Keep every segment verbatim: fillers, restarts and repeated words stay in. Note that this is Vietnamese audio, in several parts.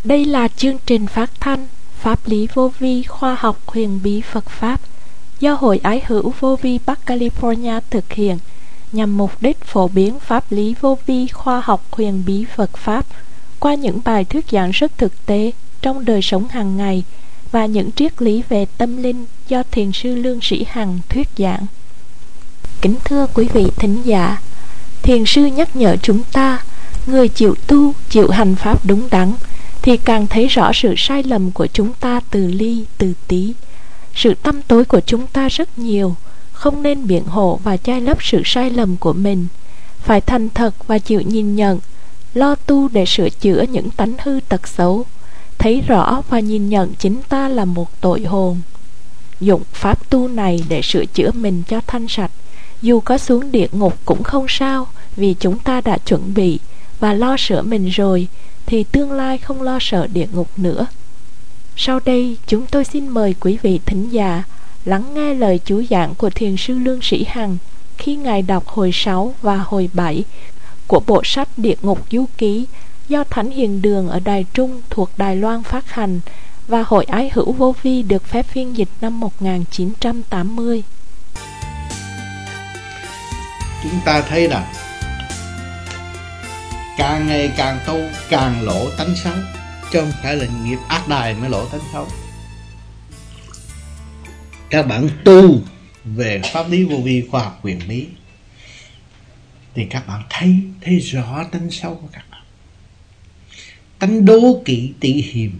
Đây là chương trình phát thanh Pháp lý vô vi khoa học huyền bí Phật Pháp do Hội Ái hữu Vô vi Bắc California thực hiện nhằm mục đích phổ biến pháp lý vô vi khoa học huyền bí Phật Pháp qua những bài thuyết giảng rất thực tế trong đời sống hàng ngày và những triết lý về tâm linh do Thiền sư Lương Sĩ Hằng thuyết giảng. Kính thưa quý vị thính giả, Thiền sư nhắc nhở chúng ta, người chịu tu, chịu hành pháp đúng đắn thì càng thấy rõ sự sai lầm của chúng ta từ ly, từ tí. Sự tăm tối của chúng ta rất nhiều, không nên biện hộ và che lấp sự sai lầm của mình. Phải thành thật và chịu nhìn nhận, lo tu để sửa chữa những tánh hư tật xấu, thấy rõ và nhìn nhận chính ta là một tội hồn. Dụng pháp tu này để sửa chữa mình cho thanh sạch, dù có xuống địa ngục cũng không sao, vì chúng ta đã chuẩn bị và lo sửa mình rồi, thì tương lai không lo sợ địa ngục nữa. Sau đây chúng tôi xin mời quý vị thính giả lắng nghe lời chú giảng của Thiền sư Lương Sĩ Hằng khi Ngài đọc hồi sáu và hồi bảy của bộ sách Địa Ngục Du Ký do Thánh Hiền Đường ở Đài Trung thuộc Đài Loan phát hành và Hội Ái hữu Vô vi được phép phiên dịch năm một nghìn chín trăm tám mươi. Chúng ta thấy rằng càng ngày càng tu càng lộ tánh xấu, chứ không phải là nghiệp ác đài mới lộ tánh xấu. Các bạn tu về pháp lý vô vi khoa học huyền bí thì các bạn thấy thấy rõ tánh xấu của các bạn, tánh đố kỵ tị hiềm,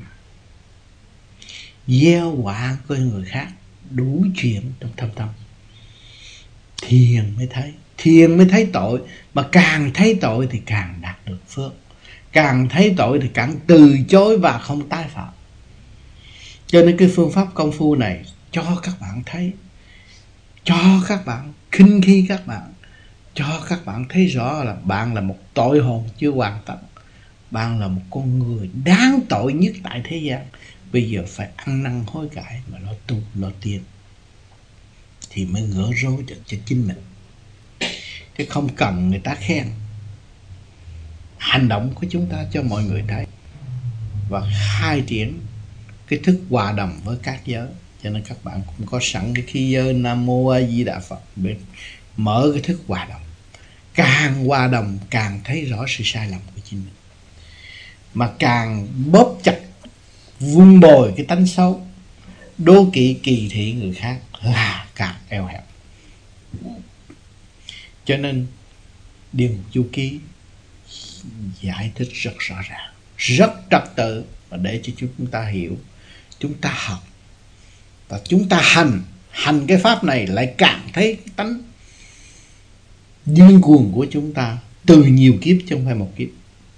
gieo họa với người khác, đủ chuyện trong thâm tâm. Thiền mới thấy, thiền mới thấy tội, mà càng thấy tội thì càng đạt được phước, càng thấy tội thì càng từ chối và không tái phạm. Cho nên cái phương pháp công phu này cho các bạn thấy, cho các bạn khinh khi các bạn, cho các bạn thấy rõ là bạn là một tội hồn chưa hoàn tận, bạn là một con người đáng tội nhất tại thế gian. Bây giờ phải ăn năn hối cải mà lo tu lo tiến thì mới gỡ rối được cho chính mình, chứ không cần người ta khen. Hành động của chúng ta cho mọi người thấy và khai triển cái thức hòa đồng với các giới. Cho nên các bạn cũng có sẵn cái khí giới Nam Mô A Di Đà Phật để mở cái thức hòa đồng. Càng hòa đồng càng thấy rõ sự sai lầm của chính mình, mà càng bóp chặt vun bồi cái tánh xấu, đố kỵ kỳ thị người khác là càng eo hẹp. Cho nên Địa Ngục Du Ký giải thích rất rõ ràng, rất trật tự, và để cho chúng ta hiểu, chúng ta học và chúng ta hành. Hành cái pháp này lại càng thấy cái tánh điên cuồng của chúng ta từ nhiều kiếp chứ không phải một kiếp.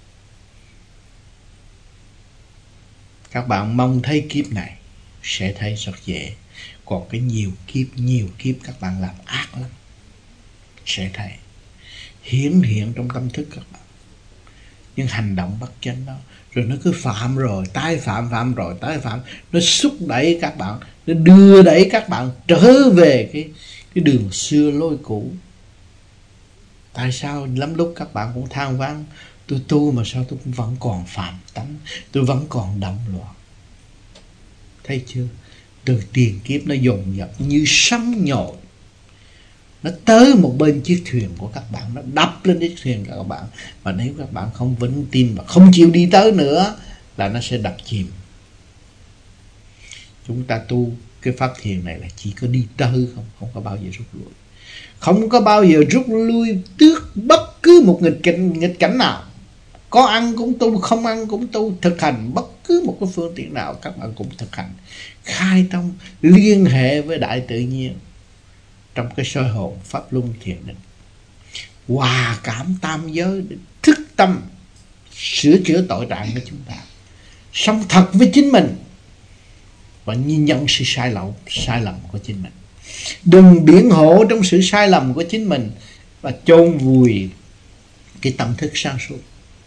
Các bạn mong thấy kiếp này sẽ thấy rất dễ, còn cái nhiều kiếp nhiều kiếp các bạn làm ác lắm sẽ thấy hiển hiện trong tâm thức các bạn. Nhưng hành động bất chánh đó, rồi nó cứ phạm rồi tái phạm, phạm rồi tái phạm, nó xúc đẩy các bạn, nó đưa đẩy các bạn trở về cái, cái đường xưa lối cũ. Tại sao lắm lúc các bạn cũng than vãn, tôi tu mà sao tôi cũng vẫn còn phạm tánh, tôi vẫn còn động loạn. Thấy chưa? Từ tiền kiếp nó dồn dập như sóng nhồi, nó tới một bên chiếc thuyền của các bạn, nó đập lên chiếc thuyền của các bạn. Và nếu các bạn không vững tin và không chịu đi tới nữa là nó sẽ đập chìm. Chúng ta tu cái pháp thiền này là chỉ có đi tới không, không có bao giờ rút lui. Không có bao giờ rút lui trước bất cứ một nghịch cảnh, nghịch cảnh nào. Có ăn cũng tu, không ăn cũng tu, thực hành bất cứ một cái phương tiện nào các bạn cũng thực hành. Khai thông, liên hệ với đại tự nhiên trong cái soi hồn pháp luân thiền định, hòa cảm tam giới để thức tâm sửa chữa tội trạng của chúng ta, sống thật với chính mình và nhìn nhận sự sai lầm sai lầm của chính mình. Đừng biện hộ trong sự sai lầm của chính mình và chôn vùi cái tâm thức sáng suốt.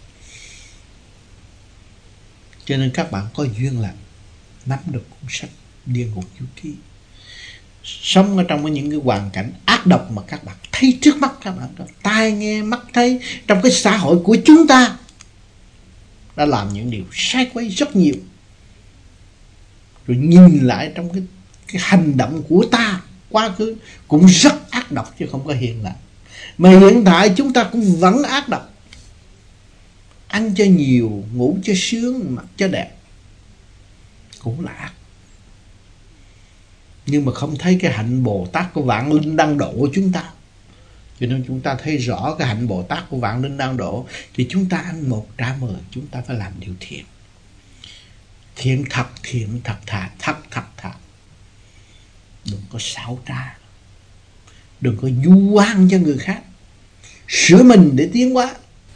Cho nên các bạn có duyên lành nắm được cuốn sách Địa Ngục Du Ký, sống ở trong những cái hoàn cảnh ác độc mà các bạn thấy trước mắt các bạn đó, tai nghe mắt thấy trong cái xã hội của chúng ta đã làm những điều sai quấy rất nhiều. Rồi nhìn lại trong cái, cái hành động của ta quá khứ cũng rất ác độc chứ không có hiền lành. Mà hiện tại chúng ta cũng vẫn ác độc. Ăn cho nhiều, ngủ cho sướng, mặc cho đẹp, cũng là ác. Nhưng mà không thấy cái hạnh Bồ Tát của Vạn Linh đang độ chúng ta. Cho nên chúng ta thấy rõ cái hạnh Bồ Tát của Vạn Linh đang độ. Thì chúng ta ăn một trả mười, chúng ta phải làm điều thiện. Thiện thật, thiện thật thà, thật thật thà. Đừng có xảo trá, đừng có vu oan cho người khác. Sửa mình để tiến hóa,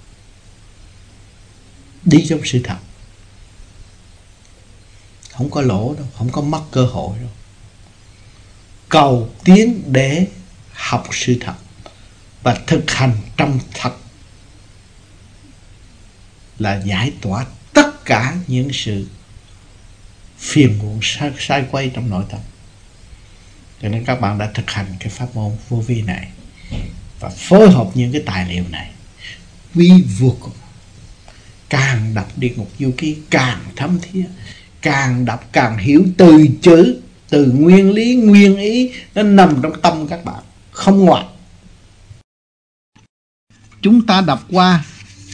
đi trong sự thật. Không có lỗ đâu, không có mất cơ hội đâu. Cầu tiến để học sự thật và thực hành trong thật là giải tỏa tất cả những sự phiền muộn sai, sai quay trong nội tâm. Cho nên các bạn đã thực hành cái pháp môn vô vi này và phối hợp những cái tài liệu này, vi vô cùng. Càng đọc Địa Ngục Du Ký càng thấm thía, càng đọc càng hiểu từ chữ, từ nguyên lý, nguyên ý, nó nằm trong tâm các bạn, không ngoại. Chúng ta đọc qua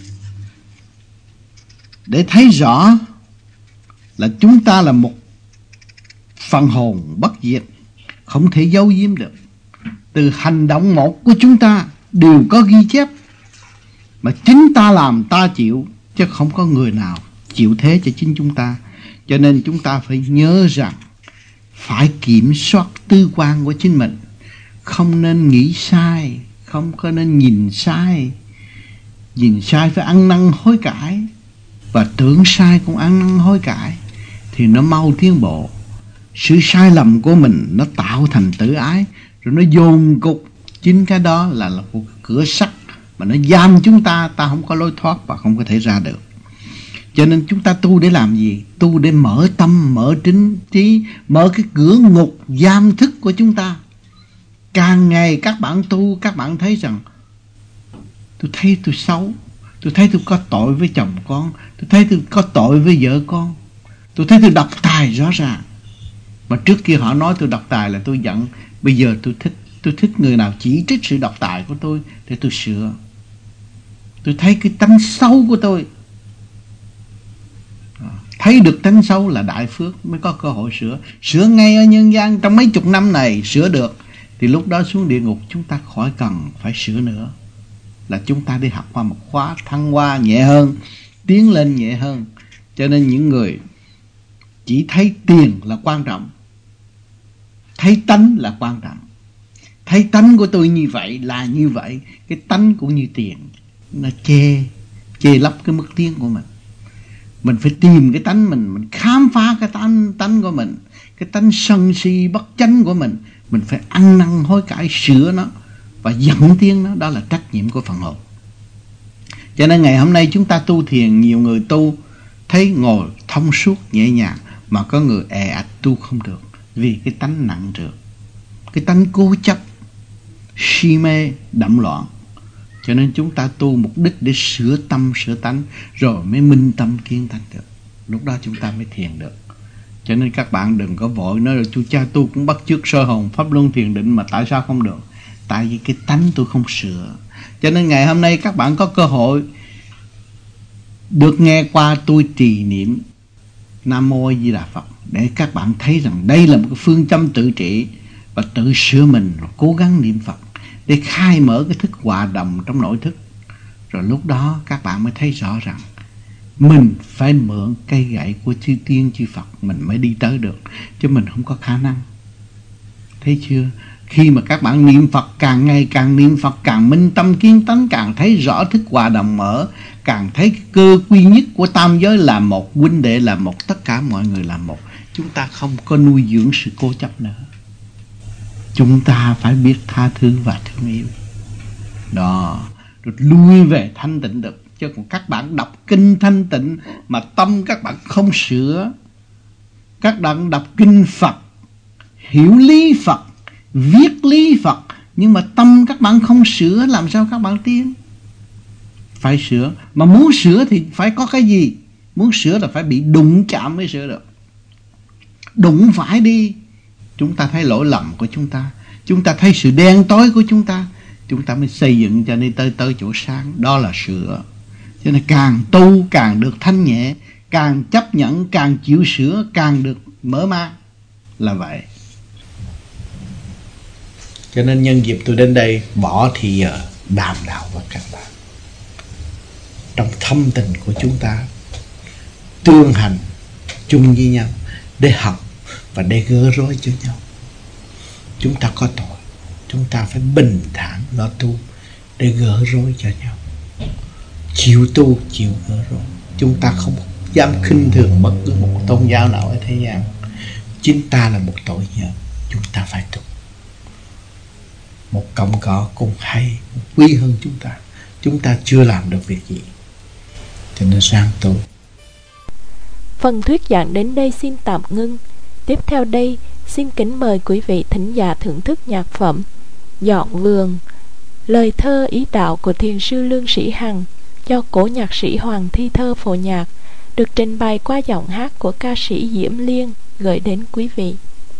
để thấy rõ là chúng ta là một phần hồn bất diệt, không thể giấu giếm được. Từ hành động một của chúng ta đều có ghi chép, mà chính ta làm ta chịu, chứ không có người nào chịu thế cho chính chúng ta. Cho nên chúng ta phải nhớ rằng phải kiểm soát tư quan của chính mình. Không nên nghĩ sai, không có nên nhìn sai. Nhìn sai phải ăn năn hối cải, và tưởng sai cũng ăn năn hối cải, thì nó mau tiến bộ. Sự sai lầm của mình nó tạo thành tự ái, rồi nó dồn cục. Chính cái đó là, là một cửa sắt mà nó giam chúng ta, ta không có lối thoát và không có thể ra được. Cho nên chúng ta tu để làm gì? Tu để mở tâm, mở chính trí, mở cái cửa ngục giam thức của chúng ta. Càng ngày các bạn tu, các bạn thấy rằng tôi thấy tôi xấu, tôi thấy tôi có tội với chồng con, tôi thấy tôi có tội với vợ con, tôi thấy tôi độc tài rõ ràng. Mà trước kia họ nói tôi độc tài là tôi giận. Bây giờ tôi thích Tôi thích người nào chỉ trích sự độc tài của tôi để tôi sửa. Tôi thấy cái tánh xấu của tôi. Thấy được tánh xấu là đại phước, mới có cơ hội sửa. Sửa ngay ở nhân gian trong mấy chục năm này sửa được, thì lúc đó xuống địa ngục chúng ta khỏi cần phải sửa nữa. Là chúng ta đi học qua một khóa thăng hoa nhẹ hơn, tiến lên nhẹ hơn. Cho nên những người chỉ thấy tiền là quan trọng, thấy tánh là quan trọng. Thấy tánh của tôi như vậy là như vậy. Cái tánh cũng như tiền, nó chê Chê lấp cái mức tiến của mình. Mình phải tìm cái tánh mình, mình khám phá cái tánh, tánh của mình, cái tánh sân si bất chánh của mình. Mình phải ăn năn hối cải sửa nó và dẫn tiến nó. Đó là trách nhiệm của phần hồn. Cho nên ngày hôm nay chúng ta tu thiền, nhiều người tu thấy ngồi thông suốt nhẹ nhàng, mà có người è ạch tu không được, vì cái tánh nặng trược, cái tánh cố chấp, si mê, đậm loạn. Cho nên chúng ta tu mục đích để sửa tâm, sửa tánh, rồi mới minh tâm kiến tánh được. Lúc đó chúng ta mới thiền được. Cho nên các bạn đừng có vội nói là chú cha tu cũng bắt chước soi hồn pháp luân thiền định, mà tại sao không được? Tại vì cái tánh tôi không sửa. Cho nên ngày hôm nay các bạn có cơ hội được nghe qua tôi trì niệm Nam Mô A Di Đà Phật, để các bạn thấy rằng đây là một cái phương châm tự trị và tự sửa mình, rồi cố gắng niệm Phật để khai mở cái thức hòa đồng trong nội thức. Rồi lúc đó các bạn mới thấy rõ rằng mình phải mượn cây gậy của chư tiên chư Phật mình mới đi tới được, chứ mình không có khả năng. Thấy chưa? Khi mà các bạn niệm Phật, càng ngày càng niệm Phật, càng minh tâm kiến tánh, càng thấy rõ thức hòa đồng mở, càng thấy cái cơ quy nhất của tam giới là một, huynh đệ là một, tất cả mọi người là một. Chúng ta không có nuôi dưỡng sự cố chấp nữa. Chúng ta phải biết tha thứ và thương yêu. Đó, rồi lui về thanh tịnh được. Chứ còn các bạn đọc kinh thanh tịnh mà tâm các bạn không sửa, các bạn đọc kinh Phật, hiểu lý Phật, viết lý Phật, nhưng mà tâm các bạn không sửa, làm sao các bạn tiến? Phải sửa. Mà muốn sửa thì phải có cái gì? Muốn sửa là phải bị đụng chạm mới sửa được. Đụng phải đi, chúng ta thấy lỗi lầm của chúng ta, chúng ta thấy sự đen tối của chúng ta, chúng ta mới xây dựng cho nên tới tới chỗ sáng. Đó là sửa. Cho nên càng tu càng được thanh nhẹ, càng chấp nhận, càng chịu sửa, càng được mở mang. Là vậy. Cho nên nhân dịp tôi đến đây bỏ thì giờ đàm đạo với các bạn. Trong thâm tình của chúng ta, tương hành chung với nhau để học và để gỡ rối cho nhau. Chúng ta có tội, chúng ta phải bình thản lo tu để gỡ rối cho nhau. Chịu tu, chịu gỡ rối. Chúng ta không dám khinh thường bất cứ một tôn giáo nào ở thế gian. Chính ta là một tội nhân, chúng ta phải tu. Một cọng cỏ cũng hay, quý hơn chúng ta. Chúng ta chưa làm được việc gì, cho nên sang tu. Phần thuyết giảng đến đây xin tạm ngưng. Tiếp theo đây, xin kính mời quý vị thính giả thưởng thức nhạc phẩm Dọn Vườn, lời thơ ý đạo của thiền sư Lương Sĩ Hằng do cố nhạc sĩ Hoàng Thi Thơ phổ nhạc, được trình bày qua giọng hát của ca sĩ Diễm Liên, gửi đến quý vị.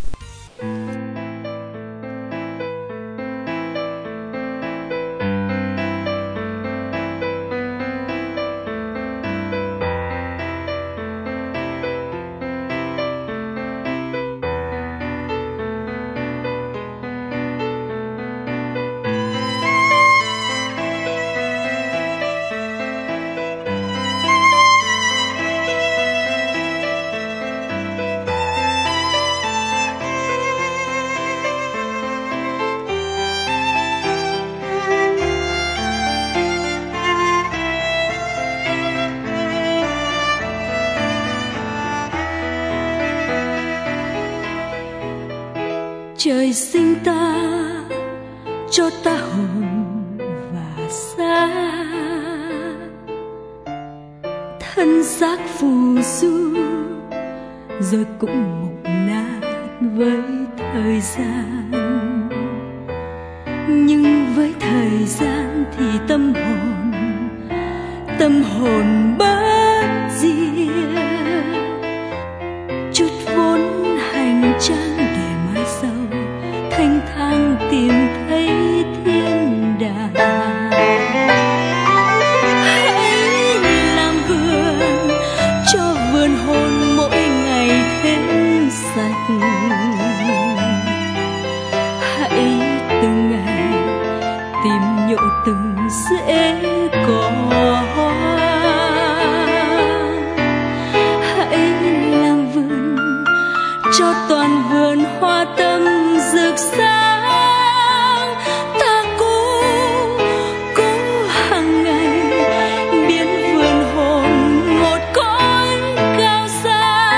Trời sinh ta cho ta hồn và xác, thân xác phù du rồi cũng mục nát với thời gian. Nhưng với thời gian thì tâm hồn, tâm hồn bất diệt. Chút vốn hành trang để mai sau thanh thang tìm thấy thiên đàng. Hãy làm vườn cho vườn hồn mỗi ngày thêm sạch. Hãy từng ngày tìm nhổ từng rễ cỏ. Hãy làm vườn cho toàn vườn hoa tâm rực sáng. Ta cố cố hàng ngày biến vườn hồn một cõi cao xa.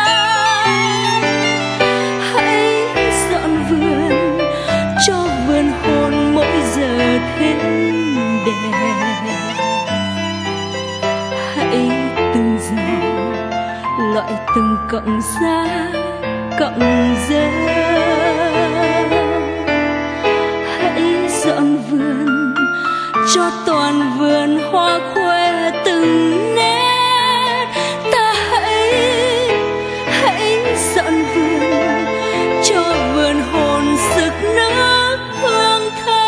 Hãy dọn vườn cho vườn hồn mỗi giờ thêm đẹp. Hãy từng giờ loại từng cọng giá cọng rơm. Hãy dọn vườn cho toàn vườn hoa khoe từng nét. Ta hãy hãy dọn vườn cho vườn hồn sực nước hương thơm.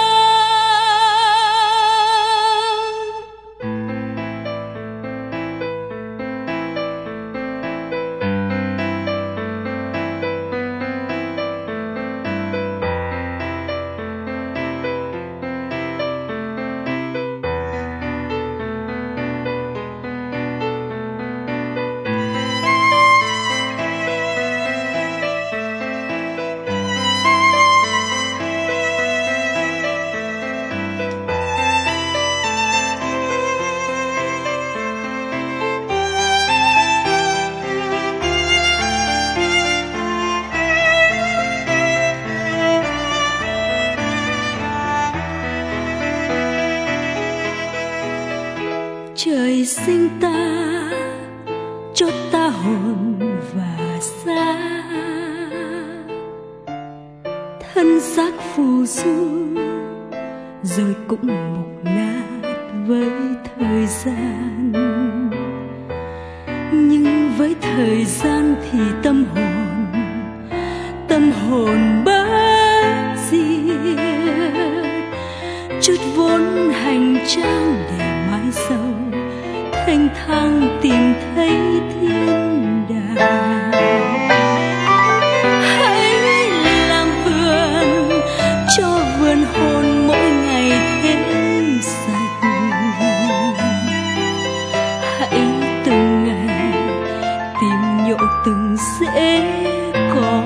Trời sinh ta cho ta hồn và xác, thân xác phù du rồi cũng mục nát với thời gian. Nhưng với thời gian thì tâm hồn, tâm hồn bất diệt. Chút vốn hành trang để mãi sau, thanh thang tìm thấy thiên đàng. Hãy làm vườn cho vườn hồn mỗi ngày thêm sạch. Hãy từng ngày tìm nhổ từng rễ cỏ.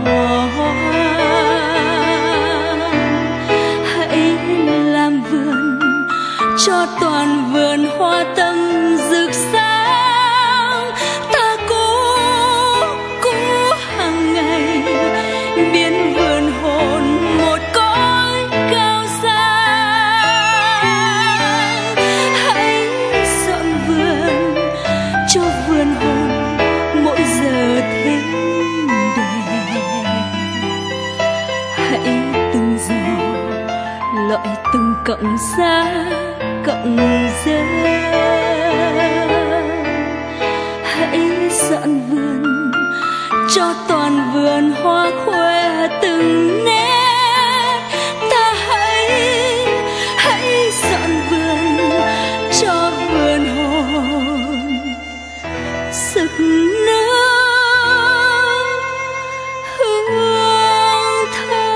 Hãy làm vườn cho toàn vườn hoa tâm rực sáng. Ta cố cố hàng ngày biến vườn hồn một cõi cao xa. Hãy dọn vườn cho vườn hồn mỗi giờ thêm đẹp. Hãy từng giò loại từng cọng giá cọng rơm. Hãy dọn vườn cho toàn vườn hoa khoe từng nét. Ta hãy hãy dọn vườn cho vườn hồn rực nở hương thơm.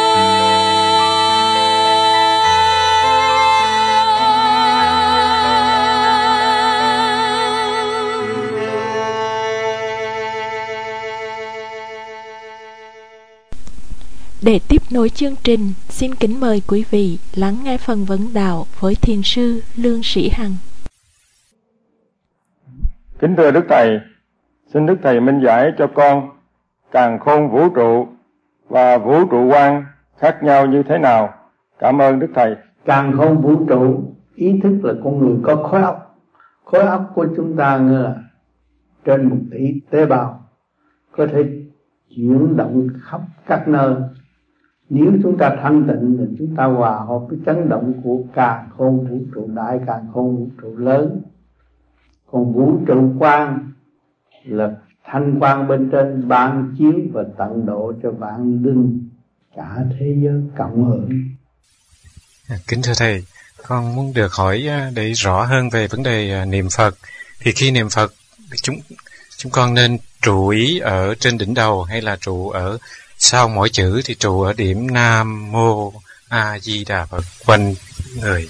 Để tiếp nối chương trình, xin kính mời quý vị lắng nghe phần vấn đạo với Thiền sư Lương Sĩ Hằng. Kính thưa Đức Thầy, xin Đức Thầy minh giải cho con càn khôn vũ trụ và vũ trụ quan khác nhau như thế nào. Cảm ơn Đức Thầy. Càn khôn vũ trụ, ý thức là con người có khối óc. Khối óc của chúng ta như là trên một tỷ tế bào, có thể chuyển động khắp các nơi. Nếu chúng ta thanh tịnh thì chúng ta hòa hợp với chấn động của càn khôn vũ trụ đại, càn khôn vũ trụ lớn. Còn vũ trụ quan là thanh quan bên trên ban chiếu và tận độ cho vạn linh cả thế giới cộng hưởng. Kính thưa Thầy, con muốn được hỏi để rõ hơn về vấn đề niệm Phật. Thì khi niệm Phật, chúng chúng con nên trụ ý ở trên đỉnh đầu hay là trụ ở sau mỗi chữ, thì trụ ở điểm Nam Mô A Di Đà Phật quanh người.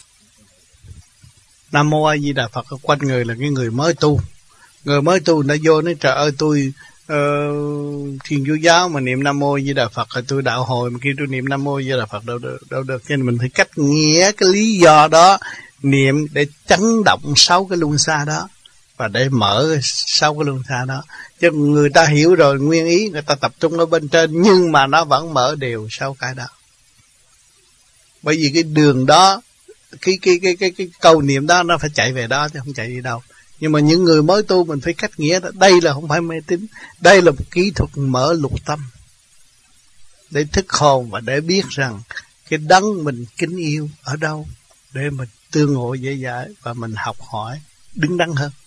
Nam Mô A Di Đà Phật ở quanh người là cái người mới tu. Người mới tu đã vô nói trời ơi tôi uh, Thiên Chúa giáo mà niệm Nam Mô A Di Đà Phật, rồi tôi đạo hồi mà kêu tôi niệm Nam Mô A Di Đà Phật đâu được, đâu được. Cho nên mình phải cách nghĩa cái lý do đó, niệm để chấn động sáu cái luân xa đó và để mở sáu cái luân xa đó. Chứ người ta hiểu rồi nguyên ý, người ta tập trung ở bên trên nhưng mà nó vẫn mở đều sáu cái đó. Bởi vì cái đường đó, cái cái cái cái cái câu niệm đó nó phải chạy về đó chứ không chạy đi đâu. Nhưng mà những người mới tu mình phải cách nghĩa đó. Đây là không phải mê tín, đây là một kỹ thuật mở lục tâm để thức hồn và để biết rằng cái đấng mình kính yêu ở đâu, để mình tương ngộ dễ dãi và mình học hỏi đứng đắn hơn.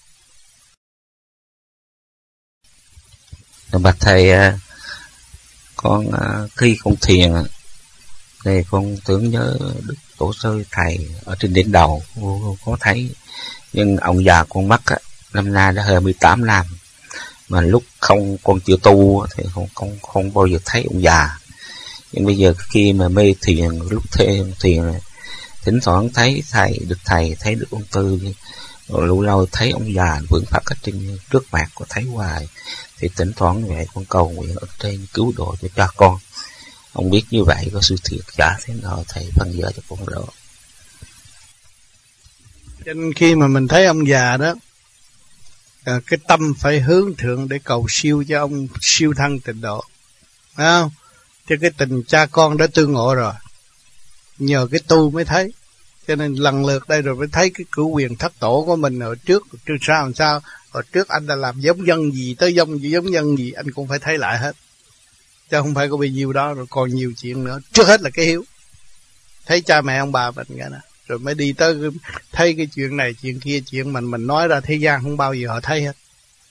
Bạch Thầy, con khi con thiền thì con tưởng nhớ Đức Tổ sư Thầy ở trên đỉnh đầu có thấy, nhưng ông già con mất năm nay đã hai mươi tám năm, mà lúc không con chưa tu thì không không không bao giờ thấy ông già. Nhưng bây giờ khi mà mê thiền, lúc thêm thiền thỉnh thoảng thấy thầy, được thầy, thấy được ông Tư, rồi lâu lâu thấy ông già vững phát ở trên trước mặt của thấy hoài, thì thỉnh thoảng vậy con cầu nguyện ở trên cứu độ cho cha con. Không biết như vậy có sự thiệt giả thế nào, thầy phân giải cho con rõ. Cho nên khi mà mình thấy ông già đó, cái tâm phải hướng thượng để cầu siêu cho ông siêu thăng tịnh độ, phải không? Chứ cái tình cha con đã tương ngộ rồi, nhờ cái tu mới thấy. Cho nên lần lượt đây rồi mới thấy cái cửu quyền thất tổ của mình ở trước, trước sao làm sao, ở trước anh đã làm giống dân gì tới giống gì giống dân gì anh cũng phải thấy lại hết, chứ không phải có bao nhiêu đó, rồi còn nhiều chuyện nữa. Trước hết là cái hiếu, thấy cha mẹ ông bà mình cái đó, rồi mới đi tới thấy cái chuyện này chuyện kia, chuyện mình mình nói ra thế gian không bao giờ họ thấy hết.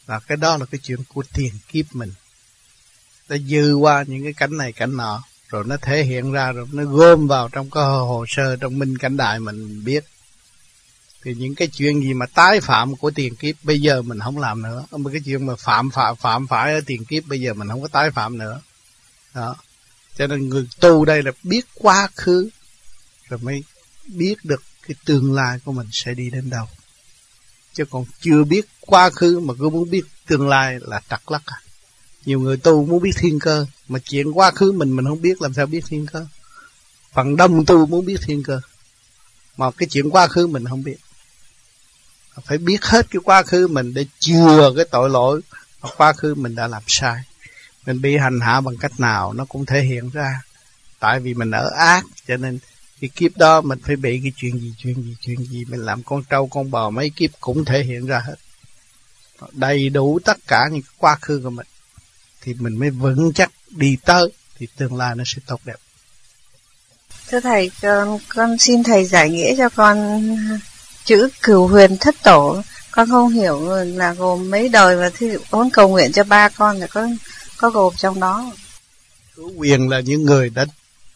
Là cái đó là cái chuyện của tiền kiếp mình. Nó dư qua những cái cảnh này cảnh nọ, rồi nó thể hiện ra, rồi nó gom vào trong cái hồ sơ, trong minh cảnh đại mình biết. Thì những cái chuyện gì mà tái phạm của tiền kiếp bây giờ mình không làm nữa. Mà cái chuyện mà phạm phạm phạm phải ở tiền kiếp bây giờ mình không có tái phạm nữa. Đó. Cho nên người tu đây là biết quá khứ, rồi mới biết được cái tương lai của mình sẽ đi đến đâu. Chứ còn chưa biết quá khứ mà cứ muốn biết tương lai là trật lắc à. Nhiều người tu muốn biết thiên cơ, mà chuyện quá khứ mình mình không biết, làm sao biết thiên cơ. Phần đông tu muốn biết thiên cơ, mà cái chuyện quá khứ mình không biết. Phải biết hết cái quá khứ mình để chừa cái tội lỗi mà quá khứ mình đã làm sai. Mình bị hành hạ bằng cách nào nó cũng thể hiện ra. Tại vì mình ở ác, cho nên cái kiếp đó mình phải bị cái chuyện gì, chuyện gì, chuyện gì. Mình làm con trâu, con bò mấy kiếp cũng thể hiện ra hết. Đầy đủ tất cả những quá khứ của mình. Thì mình mới vững chắc đi tới, thì tương lai nó sẽ tốt đẹp. Thưa Thầy, con, con xin Thầy giải nghĩa cho con chữ Cửu Huyền Thất Tổ. Con không hiểu là gồm mấy đời, và thí dụ con cầu nguyện cho ba con là có, có gồm trong đó. Cửu Huyền là những người đã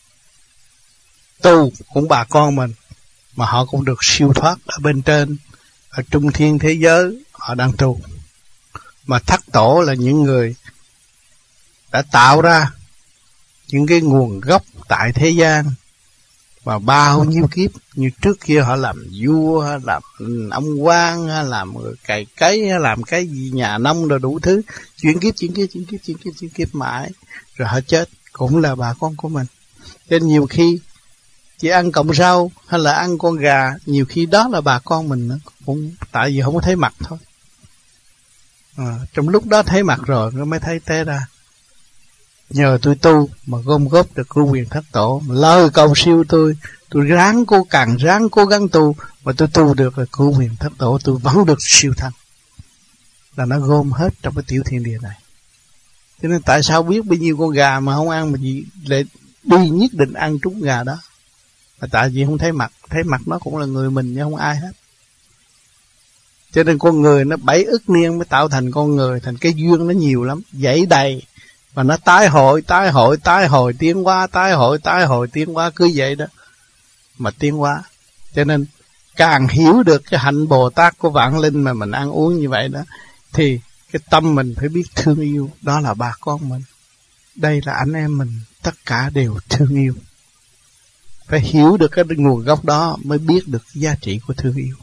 tu cũng bà con mình, mà họ cũng được siêu thoát ở bên trên, ở trung thiên thế giới họ đang tu. Mà Thất Tổ là những người đã tạo ra những cái nguồn gốc tại thế gian và bao nhiêu kiếp. Như trước kia họ làm vua, làm ông quan, làm cày cấy, làm cái gì nhà nông rồi đủ thứ, chuyển kiếp chuyển kiếp chuyển kiếp chuyển kiếp chuyển kiếp mãi, rồi họ chết cũng là bà con của mình. Nên nhiều khi chỉ ăn cọng rau hay là ăn con gà, nhiều khi đó là bà con mình nữa, cũng tại vì không có thấy mặt thôi. À, trong lúc đó thấy mặt rồi nó mới thấy té ra. Nhờ tôi tu mà gom góp được Cửu Huyền Thất Tổ, lời cầu siêu tôi, tôi ráng cố càng ráng cố gắng tu, mà tôi tu được là Cửu Huyền Thất Tổ, tôi vẫn được siêu thăng. Là nó gom hết trong cái tiểu thiên địa này. Cho nên tại sao biết bao nhiêu con gà mà không ăn, mà gì lại đi nhất định ăn trúng gà đó? Là tại vì không thấy mặt, thấy mặt nó cũng là người mình chứ không ai hết. Cho nên con người nó bảy ức niên mới tạo thành con người, thành cái duyên nó nhiều lắm, dãy đầy. Và nó tái hội, tái hội, tái hội, tiến hóa, tái hội, tái hội, tiến hóa, cứ vậy đó. Mà tiến hóa. Cho nên càng hiểu được cái hạnh Bồ Tát của vạn linh mà mình ăn uống như vậy đó, thì cái tâm mình phải biết thương yêu. Đó là bà con mình, đây là anh em mình, tất cả đều thương yêu. Phải hiểu được cái nguồn gốc đó mới biết được giá trị của thương yêu.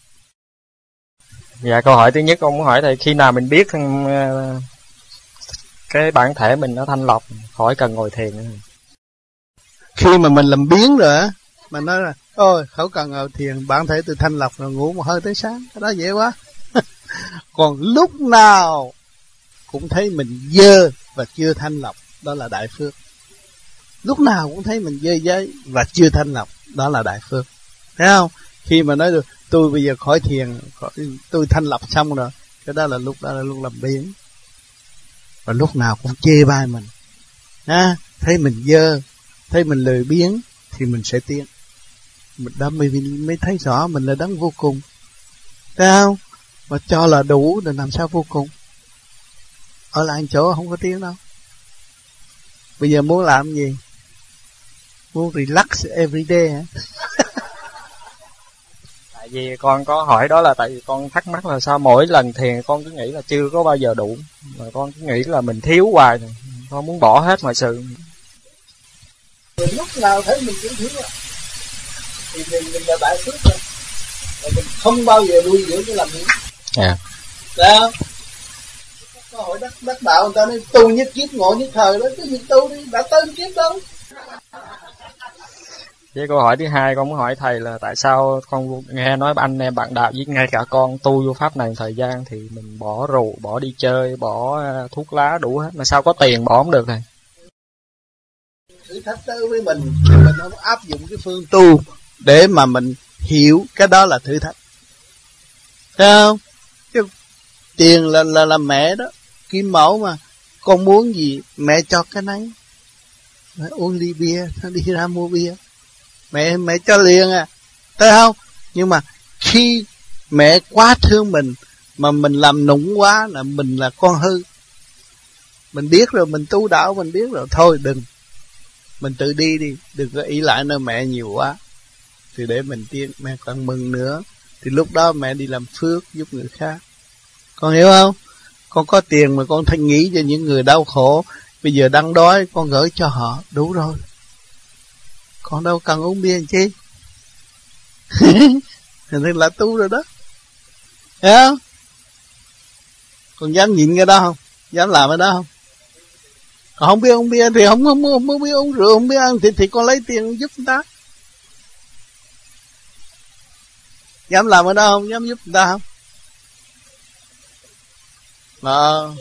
Dạ, câu hỏi thứ nhất con muốn hỏi Thầy, khi nào mình biết cái bản thể mình nó thanh lọc, khỏi cần ngồi thiền? Khi mà mình làm biến rồi á, mình nói là ôi không cần ngồi thiền, bản thể tôi thanh lọc rồi, ngủ một hơi tới sáng, cái đó dễ quá. Còn lúc nào cũng thấy mình dơ và chưa thanh lọc, đó là đại phước. Lúc nào cũng thấy mình dơ giấy và chưa thanh lọc, đó là đại phước. Thấy không? Khi mà nói được tôi bây giờ khỏi thiền, khỏi, tôi thanh lọc xong rồi, cái đó là lúc đó là lúc làm biến. Và lúc nào cũng chê bai mình, à, thấy mình dơ, thấy mình lười biếng, thì mình sẽ tiến. Mình đó mới, mới thấy rõ mình là đấng vô cùng. Thấy không? Mà cho là đủ thì làm sao vô cùng? Ở lại chỗ không có tiến đâu. Bây giờ muốn làm gì? Muốn relax every day hả? Tại vì con có hỏi đó là tại vì con thắc mắc là sao mỗi lần thiền con cứ nghĩ là chưa có bao giờ đủ, mà con cứ nghĩ là mình thiếu hoài rồi. Con muốn bỏ hết mọi sự. Rồi lúc nào thấy mình cũng thiếu à, thì mình, mình là đại phước rồi. Và mình không bao giờ nuôi dưỡng cái làm gì. Yeah. Đấy không? Có hội đắc, đắc đạo người ta nói tu nhất kiếp ngộ nhất thời đó, cái gì tu đi, đã tới kiếp đâu. Với câu hỏi thứ hai con muốn hỏi Thầy là tại sao con nghe nói anh em bạn đạo với ngay cả con tu vô pháp này thời gian thì mình bỏ rượu, bỏ đi chơi, bỏ thuốc lá đủ hết, mà sao có tiền bỏ không được Thầy? Thử thách tới với mình, mình không áp dụng cái phương tu để mà mình hiểu cái đó là thử thách. Thấy không? Chứ tiền là, là, là mẹ đó, kim mẫu mà, con muốn gì mẹ cho cái nấy. Uống ly bia, nó đi ra mua bia, mẹ mẹ cho liền à, thấy không? Nhưng mà khi mẹ quá thương mình, Mà mình làm nũng quá là mình là con hư. Mình biết rồi, mình tu đạo mình biết rồi. Thôi đừng, mình tự đi đi, đừng có ý lại nơi mẹ nhiều quá. Thì để mình tiên, mẹ còn mừng nữa. Thì lúc đó mẹ đi làm phước giúp người khác. Con hiểu không? Con có tiền mà con thanh nghĩ cho những người đau khổ. Bây giờ đang đói, con gửi cho họ, đủ rồi. Con đâu cần uống bia làm chi. Thì là tu rồi đó. Hiểu không? Con dám nhịn cái đó không? Dám làm cái đó không? Còn không biết uống bia thì không, không, không, không biết uống rượu, không biết ăn thì, thì con lấy tiền giúp người ta. Dám làm cái đó không? Dám giúp người ta không? Ờ.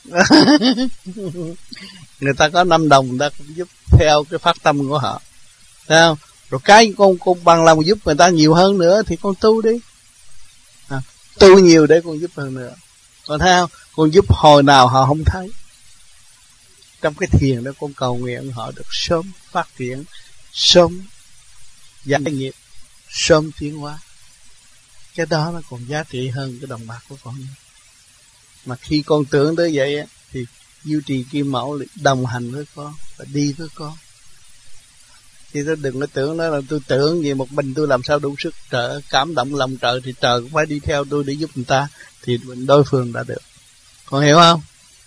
Người ta có năm đồng, người ta cũng giúp theo cái phát tâm của họ. Thấy không? Rồi cái con, con bằng lòng giúp người ta nhiều hơn nữa thì con tu đi. À, tu nhiều để con giúp hơn nữa. Còn thấy không? Con giúp hồi nào họ không thấy. Trong cái thiền đó con cầu nguyện họ được sớm phát triển, sớm giải nghiệp, sớm tiến hóa. Cái đó nó còn giá trị hơn cái đồng bạc của con. Mà khi con tưởng tới vậy á, thì Diệu Trì Kim Mẫu đồng hành với con và đi với con. Thì tôi đừng có tưởng đó là tôi tưởng gì một mình tôi làm sao đủ sức trợ, cảm động lòng trời thì trời cũng phải đi theo tôi để giúp người ta. Thì mình đối phương đã được. Con hiểu không?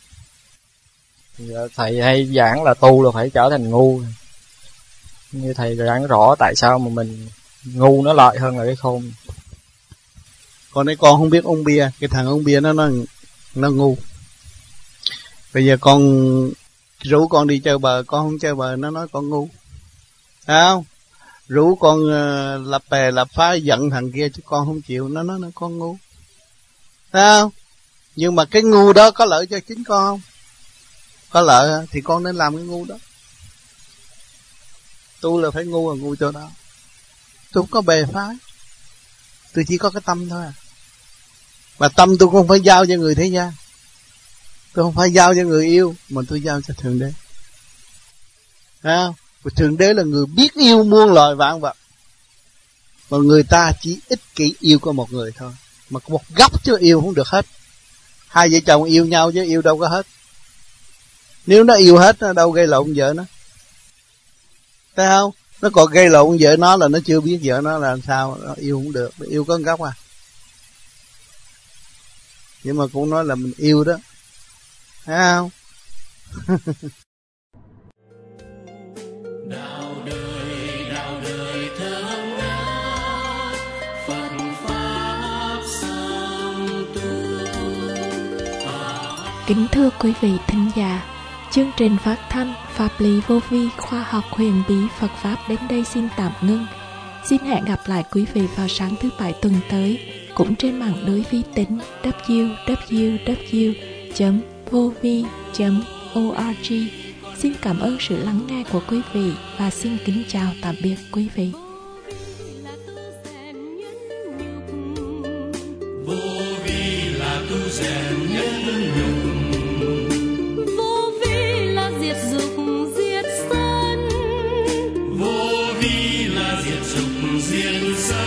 Giờ thầy hay giảng là tu là phải trở thành ngu. Như thầy giảng rõ tại sao mà mình ngu nó lợi hơn là cái khôn. Còn đấy con không biết uống bia, cái thằng uống bia nó nó nó ngu. Bây giờ con rủ con đi chơi bờ, con không chơi bờ nó nói con ngu. Thấy không? Rủ con uh, lập bè lập phá giận thằng kia chứ con không chịu, nó nói nó con ngu. Thấy không? Nhưng mà cái ngu đó có lợi cho chính con không? Có lợi thì con nên làm cái ngu đó. Tu là phải ngu là ngu chỗ đó. Tôi không có bè phái, tôi chỉ có cái tâm thôi à. Mà tâm tôi không phải giao cho người thế gian, tôi không phải giao cho người yêu, mà tôi giao cho Thượng Đế. Thấy không? Và Thượng Đế là người biết yêu muôn loài vạn vật. Mà người ta chỉ ích kỷ yêu có một người thôi. Mà một góc chứ yêu không được hết. Hai vợ chồng yêu nhau chứ yêu đâu có hết. Nếu nó yêu hết nó đâu gây lộn vợ nó. Thấy không? Nó còn gây lộn vợ nó là nó chưa biết vợ nó là làm sao. Nó yêu không được, nó yêu có một góc à. Nhưng mà cũng nói là mình yêu đó. Thấy không? Đạo đời, đạo đời thơm ngát, Phật pháp song tu. Kính thưa quý vị thính giả, chương trình phát thanh Pháp lý vô vi khoa học huyền bí Phật Pháp đến đây xin tạm ngưng. Xin hẹn gặp lại quý vị vào sáng thứ Bảy tuần tới, cũng trên mạng lưới vi tính w w w chấm vovi chấm org. Xin cảm ơn sự lắng nghe của quý vị và xin kính chào tạm biệt quý vị. Vô vi là tu rèn nhân nhục, vô vi là diệt dục diệt sân, vô vi là diệt dục diệt sân.